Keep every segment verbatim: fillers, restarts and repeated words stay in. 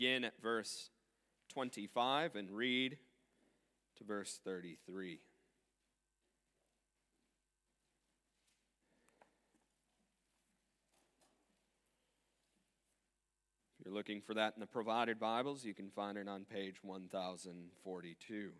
Begin at verse twenty-five and read to verse thirty-three. If you're looking for that in the provided Bibles, you can find it on page one thousand forty-two.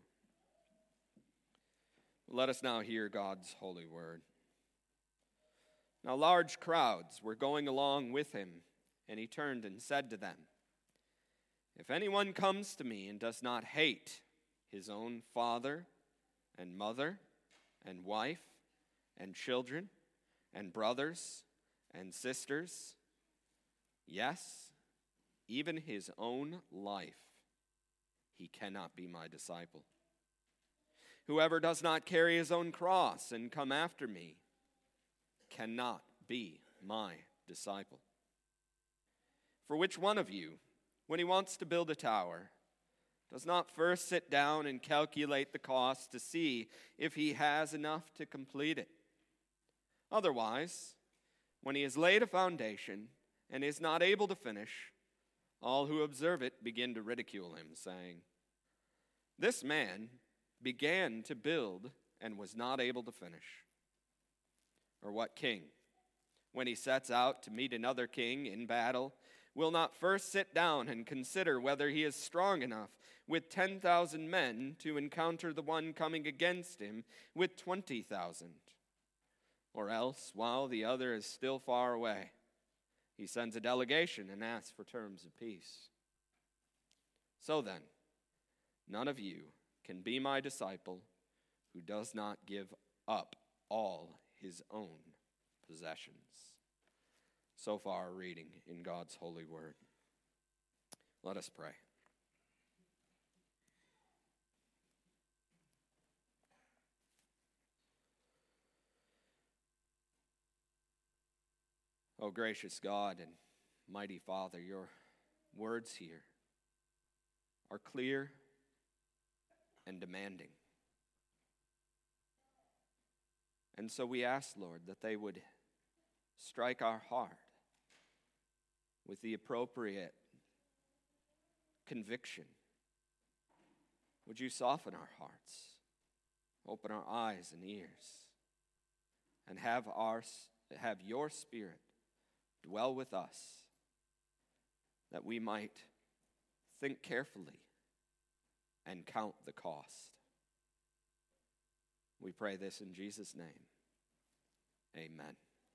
Let us now hear God's holy word. Now large crowds were going along with him, and he turned and said to them, "If anyone comes to me and does not hate his own father and mother and wife and children and brothers and sisters, yes, even his own life, he cannot be my disciple. Whoever does not carry his own cross and come after me cannot be my disciple. For which one of you, when he wants to build a tower, does not first sit down and calculate the cost to see if he has enough to complete it? Otherwise, when he has laid a foundation and is not able to finish, all who observe it begin to ridicule him, saying, 'This man began to build and was not able to finish.' Or what king, when he sets out to meet another king in battle, will not first sit down and consider whether he is strong enough with ten thousand men to encounter the one coming against him with twenty thousand? Or else, while the other is still far away, he sends a delegation and asks for terms of peace. So then, none of you can be my disciple who does not give up all his own possessions." So far, a reading in God's holy word. Let us pray. O gracious God and mighty Father, your words here are clear and demanding. And so we ask, Lord, that they would strike our heart with the appropriate conviction. Would you soften our hearts, open our eyes and ears, and have our have your Spirit dwell with us, that we might think carefully and count the cost. We pray this in Jesus' name. Amen.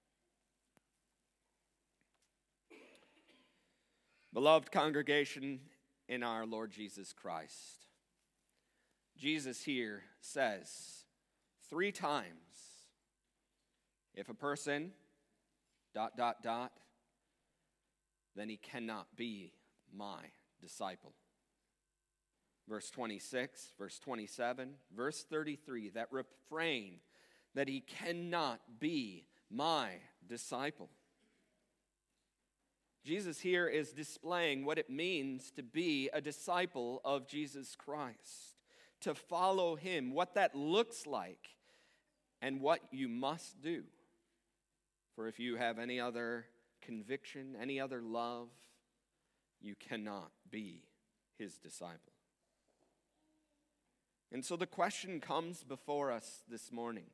Beloved congregation in our Lord Jesus Christ, Jesus here says three times, if a person, dot, dot, dot, then he cannot be my disciple. Verse twenty-six, verse twenty-seven, verse thirty-three, that refrain that he cannot be my disciple. Jesus here is displaying what it means to be a disciple of Jesus Christ, to follow him, what that looks like, and what you must do. For if you have any other conviction, any other love, you cannot be his disciple. And so the question comes before us this morning.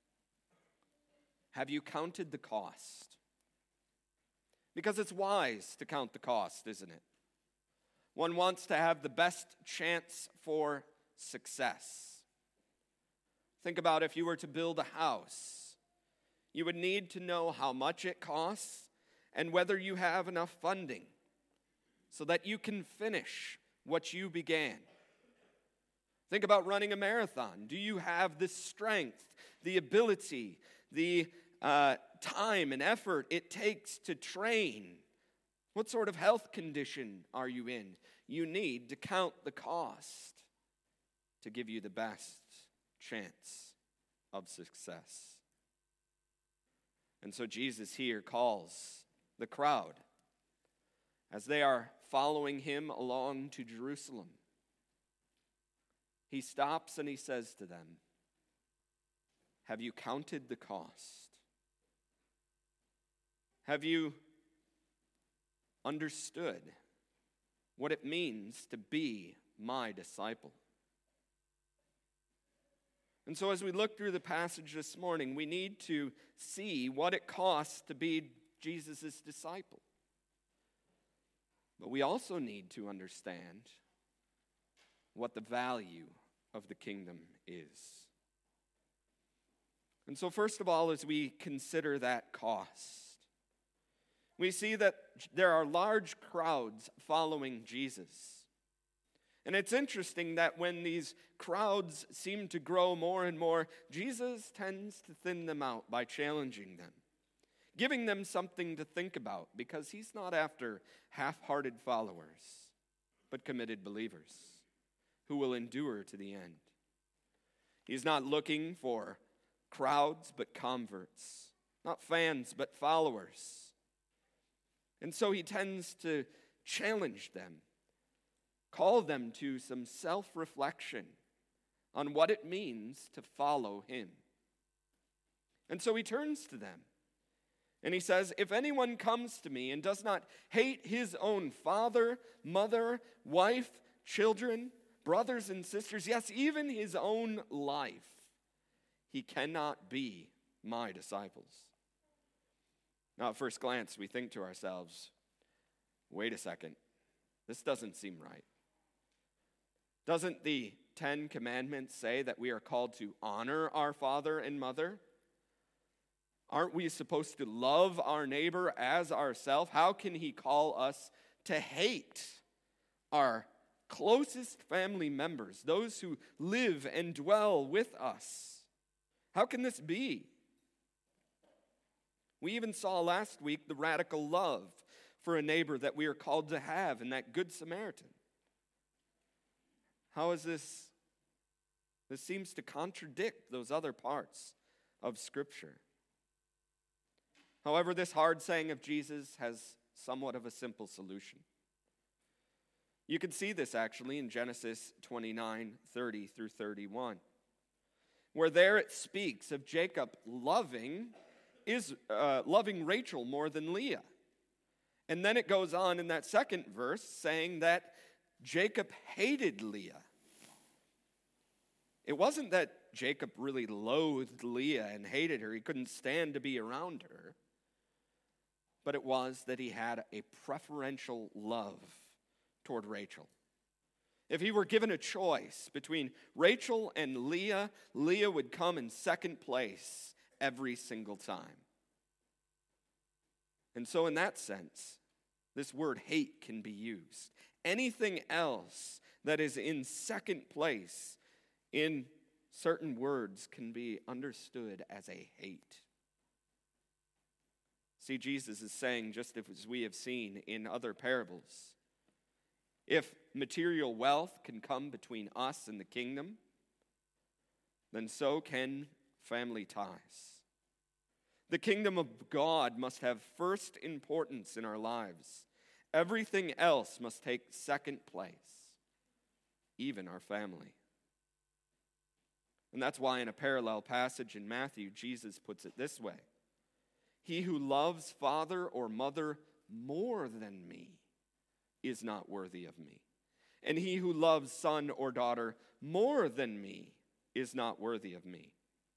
Have you counted the cost? Because it's wise to count the cost, isn't it? One wants to have the best chance for success. Think about if you were to build a house. You would need to know how much it costs and whether you have enough funding so that you can finish what you began. Think about running a marathon. Do you have the strength, the ability, the uh, time and effort it takes to train? What sort of health condition are you in? You need to count the cost to give you the best chance of success. And so Jesus here calls the crowd as they are following him along to Jerusalem. He stops and he says to them, "Have you counted the cost? Have you understood what it means to be my disciple. And so as we look through the passage this morning, we need to see what it costs to be Jesus' disciple. But we also need to understand what the value of the kingdom is. And so first of all, as we consider that cost, we see that there are large crowds following Jesus. And it's interesting that when these crowds seem to grow more and more, Jesus tends to thin them out by challenging them, giving them something to think about, because he's not after half-hearted followers, but committed believers who will endure to the end. He's not looking for crowds, but converts, not fans, but followers. And so he tends to challenge them, call them to some self-reflection on what it means to follow him. And so he turns to them and he says, if anyone comes to me and does not hate his own father, mother, wife, children, brothers and sisters, yes, even his own life, he cannot be my disciples. Now, at first glance, we think to ourselves, wait a second, this doesn't seem right. Doesn't the Ten Commandments say that we are called to honor our father and mother? Aren't we supposed to love our neighbor as ourselves? How can he call us to hate our closest family members, those who live and dwell with us? How can this be? We even saw last week the radical love for a neighbor that we are called to have in that Good Samaritan. How is this? This seems to contradict those other parts of Scripture. However, this hard saying of Jesus has somewhat of a simple solution. You can see this actually in Genesis twenty-nine, thirty through thirty-one, where there it speaks of Jacob loving is uh, loving Rachel more than Leah. And then it goes on in that second verse saying that Jacob hated Leah. It wasn't that Jacob really loathed Leah and hated her. He couldn't stand to be around her. But it was that he had a preferential love toward Rachel. If he were given a choice between Rachel and Leah, Leah would come in second place every single time. And so in that sense, this word hate can be used. Anything else that is in second place in certain words can be understood as a hate. See, Jesus is saying, just as we have seen in other parables, if material wealth can come between us and the kingdom, then so can family ties. The kingdom of God must have first importance in our lives. Everything else must take second place, even our family. And that's why in a parallel passage in Matthew, Jesus puts it this way: he who loves father or mother more than me is not worthy of me. And he who loves son or daughter more than me is not worthy of me.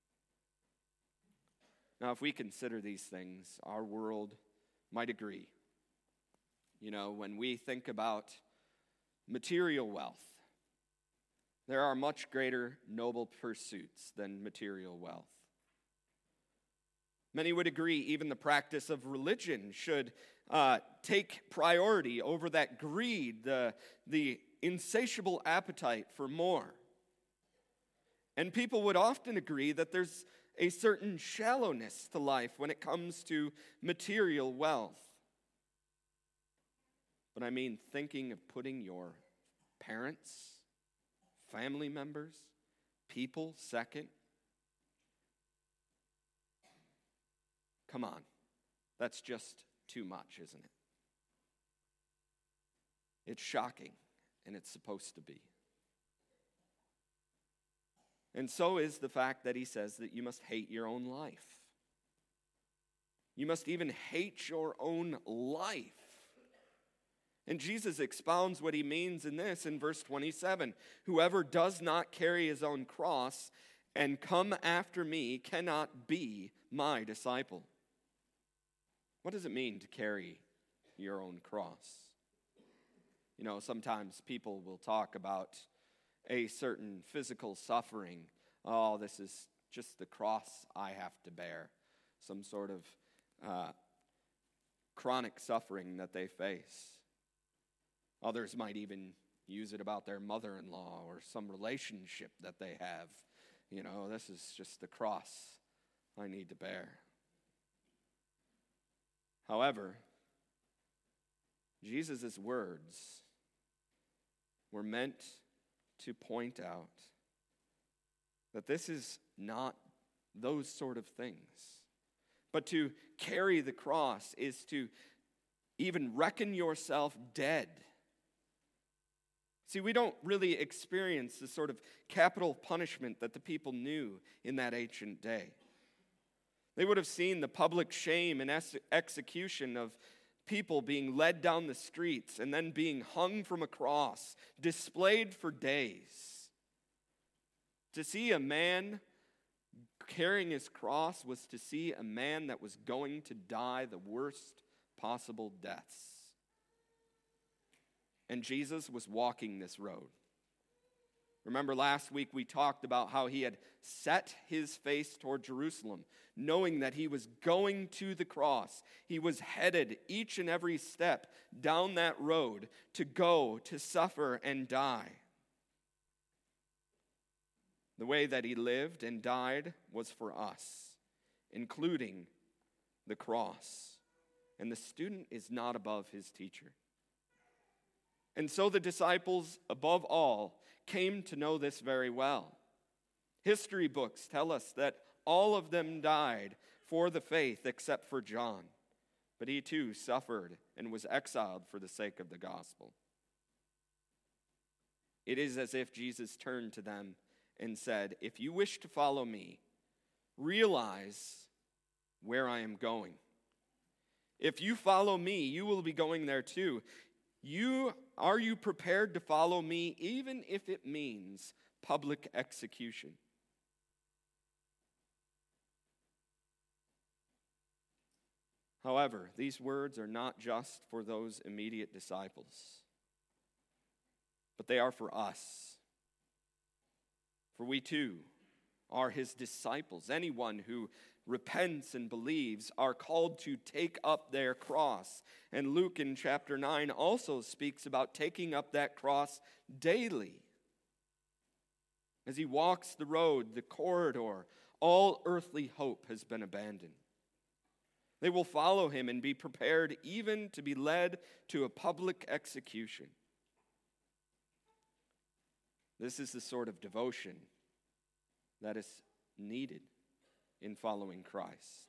Now, if we consider these things, our world might agree. You know, when we think about material wealth, there are much greater noble pursuits than material wealth. Many would agree even the practice of religion should uh, take priority over that greed, the, the insatiable appetite for more. And people would often agree that there's a certain shallowness to life when it comes to material wealth. But I mean, thinking of putting your parents, family members, people second. Come on, that's just too much, isn't it? It's shocking, and it's supposed to be. And so is the fact that he says that you must hate your own life. You must even hate your own life. And Jesus expounds what he means in this in verse twenty-seven. Whoever does not carry his own cross and come after me cannot be my disciple. What does it mean to carry your own cross? You know, sometimes people will talk about a certain physical suffering. Oh, this is just the cross I have to bear. Some sort of uh, chronic suffering that they face. Others might even use it about their mother-in-law or some relationship that they have. You know, this is just the cross I need to bear. However, Jesus' words were meant to point out that this is not those sort of things. But to carry the cross is to even reckon yourself dead. See, we don't really experience the sort of capital punishment that the people knew in that ancient day. They would have seen the public shame and ex- execution of people being led down the streets and then being hung from a cross, displayed for days. To see a man carrying his cross was to see a man that was going to die the worst possible deaths. And Jesus was walking this road. Remember last week we talked about how he had set his face toward Jerusalem, knowing that he was going to the cross. He was headed each and every step down that road to go, to suffer, and die. The way that he lived and died was for us, including the cross. And the student is not above his teacher. And so the disciples, above all, came to know this very well. History books tell us that all of them died for the faith except for John. But he too suffered and was exiled for the sake of the gospel. It is as if Jesus turned to them and said, if you wish to follow me, realize where I am going. If you follow me, you will be going there too. You are you prepared to follow me, even if it means public execution? However, these words are not just for those immediate disciples, but they are for us. For we too are his disciples. Anyone who repents and believes are called to take up their cross. And Luke in chapter nine also speaks about taking up that cross daily. As he walks the road, the corridor, all earthly hope has been abandoned. They will follow him and be prepared even to be led to a public execution. This is the sort of devotion that is needed in following Christ.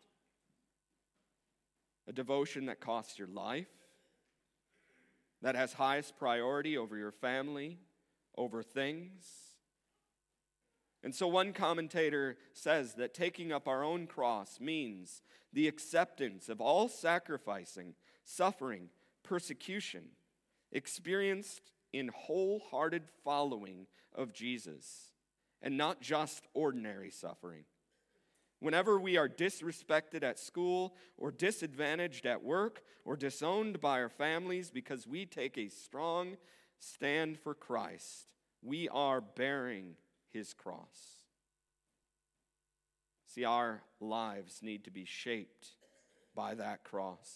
A devotion that costs your life, that has highest priority over your family, over things. And so one commentator says that taking up our own cross means the acceptance of all sacrificing, suffering, persecution experienced in wholehearted following of Jesus, and not just ordinary suffering. Whenever we are disrespected at school or disadvantaged at work or disowned by our families because we take a strong stand for Christ, we are bearing his cross. See, our lives need to be shaped by that cross.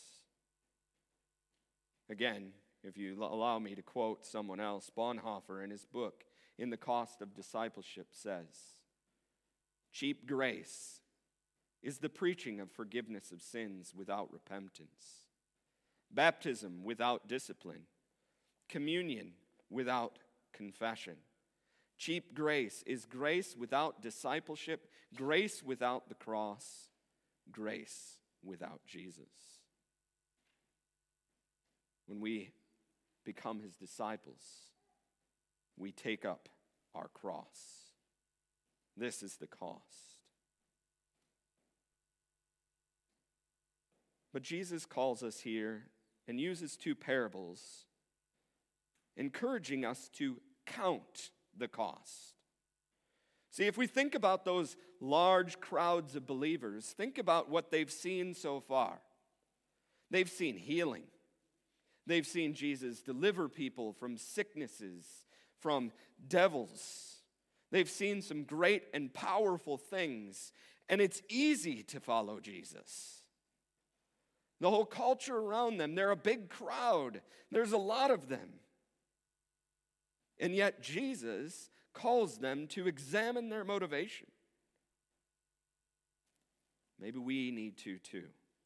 Again, if you allow me to quote someone else, Bonhoeffer in his book, In the Cost of Discipleship, says, cheap grace is the preaching of forgiveness of sins without repentance, baptism without discipline, communion without confession. Cheap grace is grace without discipleship, grace without the cross, grace without Jesus. When we become his disciples, we take up our cross. This is the cost. But Jesus calls us here and uses two parables encouraging us to count the cost. See, if we think about those large crowds of believers, think about what they've seen so far. They've seen healing. They've seen Jesus deliver people from sicknesses, from devils. They've seen some great and powerful things, and it's easy to follow Jesus. The whole culture around them, they're a big crowd. There's a lot of them. And yet Jesus calls them to examine their motivation. Maybe we need to too.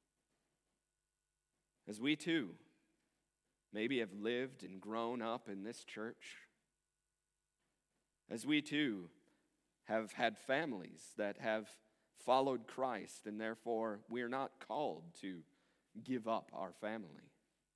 As we too maybe have lived and grown up in this church. As we too have had families that have followed Christ, and therefore we are not called to give up our family.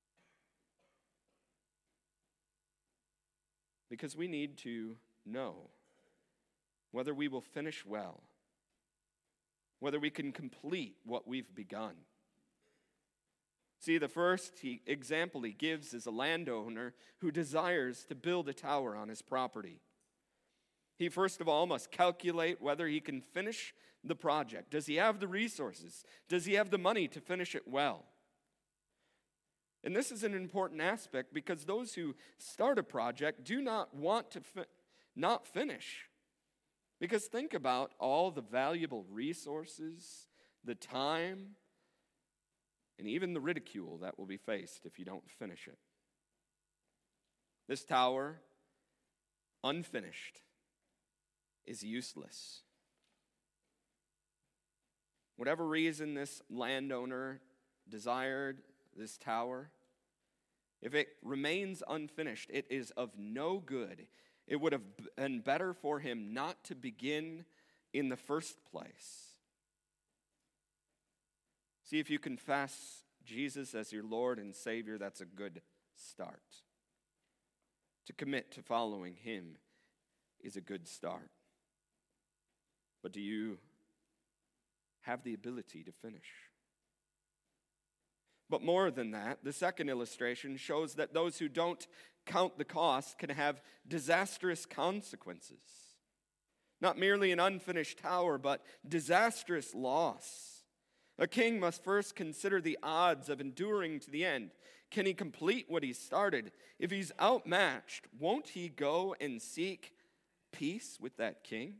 Because we need to know whether we will finish well, whether we can complete what we've begun. See, the first he, example he gives is a landowner who desires to build a tower on his property. He first of all must calculate whether he can finish the project. Does he have the resources? Does he have the money to finish it well? And this is an important aspect because those who start a project do not want to fi- not finish. Because think about all the valuable resources, the time, and even the ridicule that will be faced if you don't finish it. This tower, unfinished, is useless. Whatever reason this landowner desired this tower, if it remains unfinished, it is of no good. It would have been better for him not to begin in the first place. See, if you confess Jesus as your Lord and Savior, that's a good start. To commit to following him is a good start. But do you have the ability to finish? But more than that, the second illustration shows that those who don't count the cost can have disastrous consequences. Not merely an unfinished tower, but disastrous loss. A king must first consider the odds of enduring to the end. Can he complete what he started? If he's outmatched, won't he go and seek peace with that king?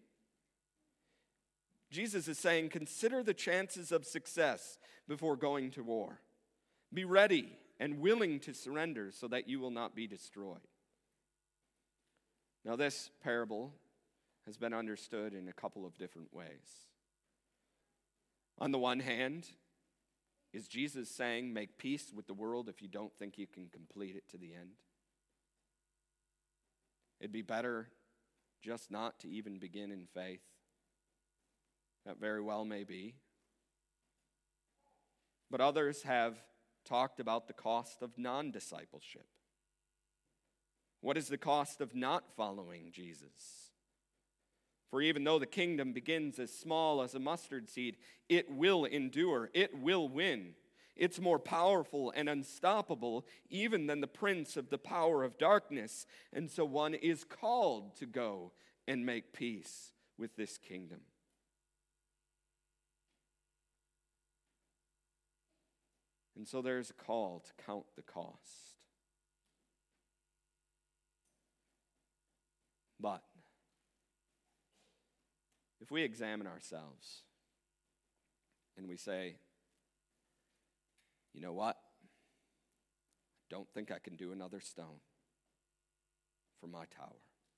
Jesus is saying, consider the chances of success before going to war. Be ready and willing to surrender so that you will not be destroyed. Now, this parable has been understood in a couple of different ways. On the one hand, is Jesus saying, make peace with the world if you don't think you can complete it to the end? It'd be better just not to even begin in faith. That very well may be. But others have talked about the cost of non-discipleship. What is the cost of not following Jesus? For even though the kingdom begins as small as a mustard seed, it will endure, it will win. It's more powerful and unstoppable even than the prince of the power of darkness. And so one is called to go and make peace with this kingdom. And so there's a call to count the cost. But if we examine ourselves and we say, you know what? I don't think I can do another stone for my tower.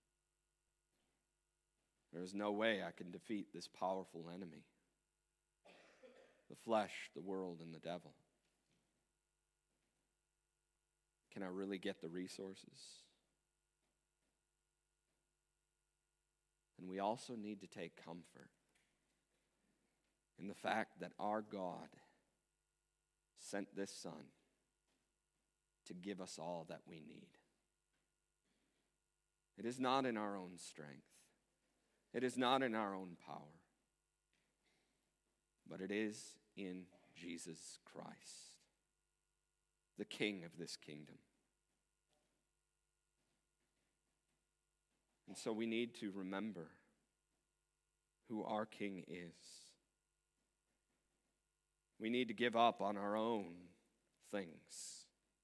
There's no way I can defeat this powerful enemy, the flesh, the world, and the devil. Can I really get the resources? And we also need to take comfort in the fact that our God sent this Son to give us all that we need. It is not in our own strength. It is not in our own power. But it is in Jesus Christ, the King of this kingdom. And so we need to remember who our King is. We need to give up on our own things.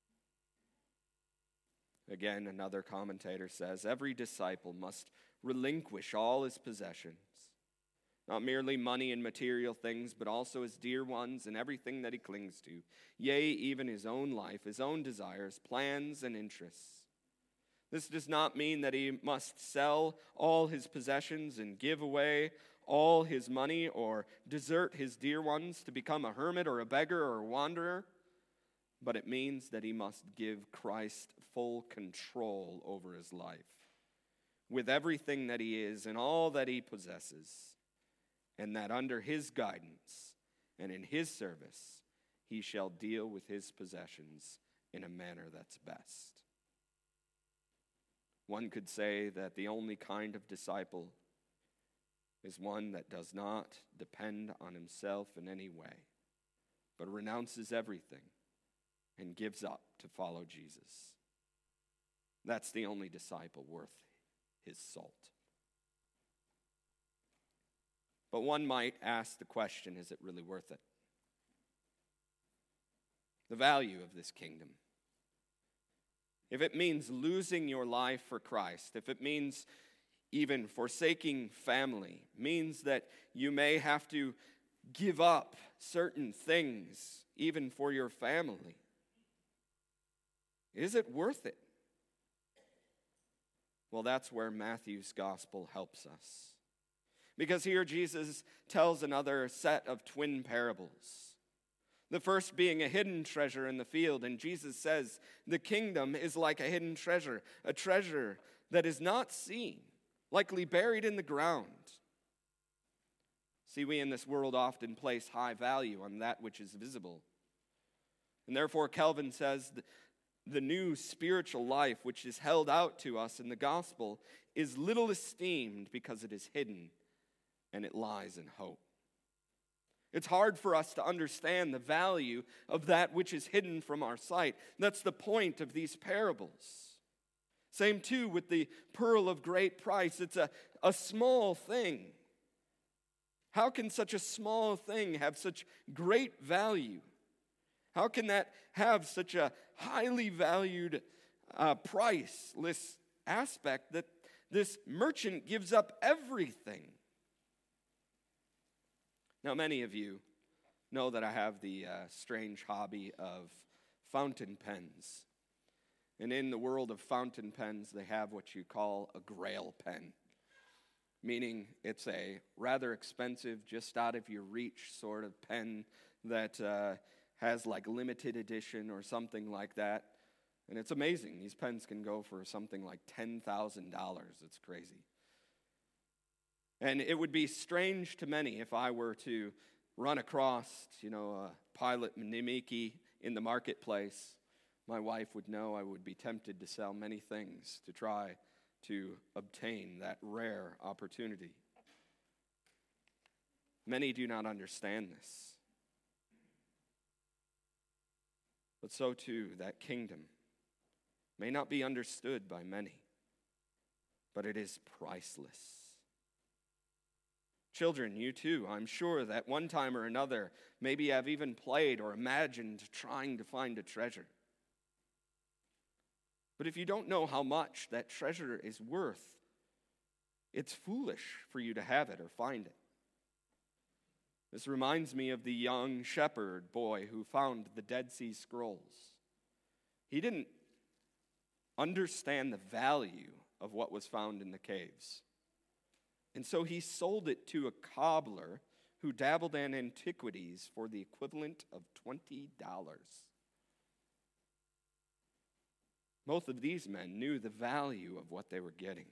Again, another commentator says, every disciple must relinquish all his possessions, not merely money and material things, but also his dear ones and everything that he clings to, yea, even his own life, his own desires, plans, and interests. This does not mean that he must sell all his possessions and give away all his money or desert his dear ones to become a hermit or a beggar or a wanderer, but it means that he must give Christ full control over his life, with everything that he is and all that he possesses, and that under his guidance and in his service, he shall deal with his possessions in a manner that's best. One could say that the only kind of disciple is one that does not depend on himself in any way, but renounces everything and gives up to follow Jesus. That's the only disciple worth his salt. But one might ask the question, is it really worth it? The value of this kingdom. If it means losing your life for Christ, if it means even forsaking family, means that you may have to give up certain things, even for your family, is it worth it? Well, that's where Matthew's gospel helps us. Because here Jesus tells another set of twin parables. The first being a hidden treasure in the field, and Jesus says the kingdom is like a hidden treasure, a treasure that is not seen, likely buried in the ground. See, we in this world often place high value on that which is visible. And therefore, Calvin says the new spiritual life which is held out to us in the gospel is little esteemed because it is hidden and it lies in hope. It's hard for us to understand the value of that which is hidden from our sight. That's the point of these parables. Same too with the pearl of great price. It's a, a small thing. How can such a small thing have such great value? How can that have such a highly valued, uh, priceless aspect that this merchant gives up everything? Now, many of you know that I have the uh, strange hobby of fountain pens. And in the world of fountain pens, they have what you call a grail pen, meaning it's a rather expensive, just out of your reach sort of pen that uh, has like limited edition or something like that. And it's amazing. These pens can go for something like ten thousand dollars. It's crazy. And it would be strange to many if I were to run across, you know, a Pilot Namiki in the marketplace. My wife would know I would be tempted to sell many things to try to obtain that rare opportunity. Many do not understand this. But so too, that kingdom may not be understood by many, but it is priceless. Children, you too, I'm sure that one time or another, maybe have even played or imagined trying to find a treasure. But if you don't know how much that treasure is worth, it's foolish for you to have it or find it. This reminds me of the young shepherd boy who found the Dead Sea Scrolls. He didn't understand the value of what was found in the caves. And so he sold it to a cobbler who dabbled in antiquities for the equivalent of twenty dollars. Both of these men knew the value of what they were getting.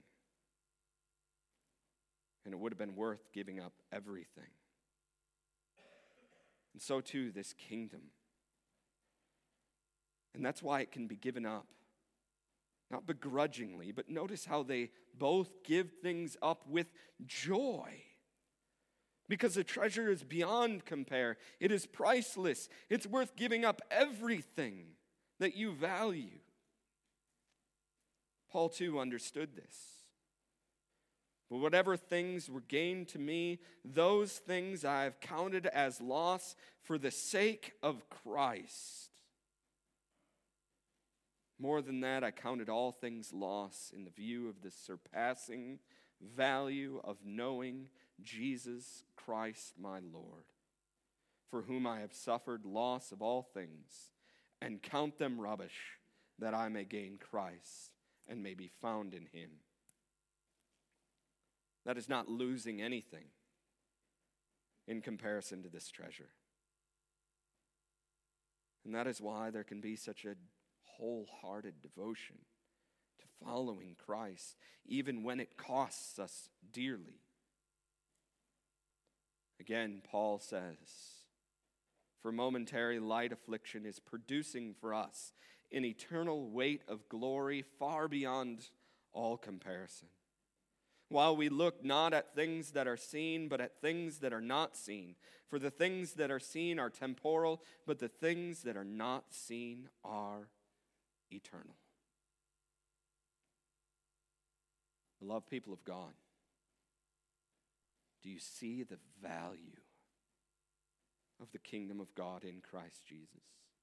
And it would have been worth giving up everything. And so too, this kingdom. And that's why it can be given up. Not begrudgingly, but notice how they both give things up with joy. Because the treasure is beyond compare. It is priceless. It's worth giving up everything that you value. Paul too understood this. But whatever things were gained to me, those things I have counted as loss for the sake of Christ. More than that, I counted all things loss in the view of the surpassing value of knowing Jesus Christ my Lord, for whom I have suffered loss of all things, and count them rubbish, that I may gain Christ and may be found in him. That is not losing anything in comparison to this treasure. And that is why there can be such a wholehearted devotion to following Christ, even when it costs us dearly. Again, Paul says, for momentary light affliction is producing for us an eternal weight of glory far beyond all comparison. While we look not at things that are seen, but at things that are not seen. For the things that are seen are temporal, but the things that are not seen are eternal. Beloved people of God, do you see the value of the kingdom of God in Christ Jesus?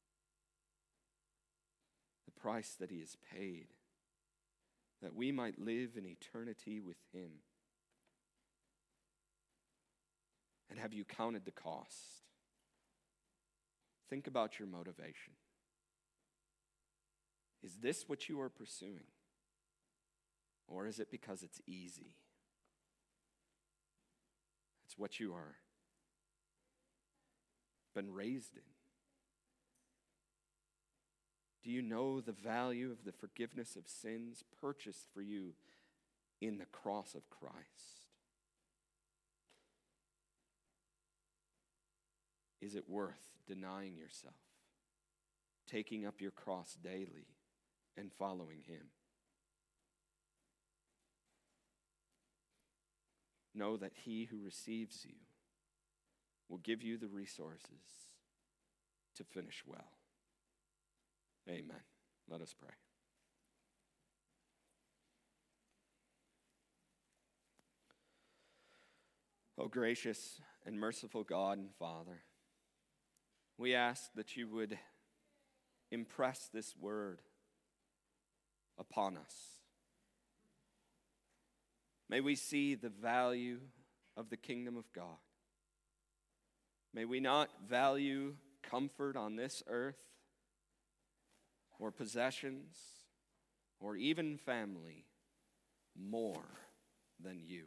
The price that he has paid, that we might live in eternity with him. And have you counted the cost? Think about your motivation. Is this what you are pursuing? Or is it because it's easy? It's what you are been raised in. Do you know the value of the forgiveness of sins purchased for you in the cross of Christ? Is it worth denying yourself, taking up your cross daily, and following him? Know that he who receives you will give you the resources to finish well. Amen. Let us pray. O gracious and merciful God and Father, we ask that you would impress this word upon us. May we see the value of the kingdom of God. May we not value comfort on this earth, or possessions, or even family more than you.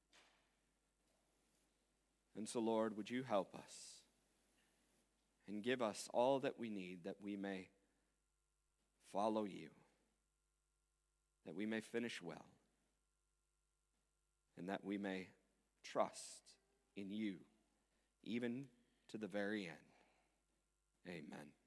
And so, Lord, would you help us and give us all that we need that we may follow you, that we may finish well, and that we may trust in you, even to the very end. Amen.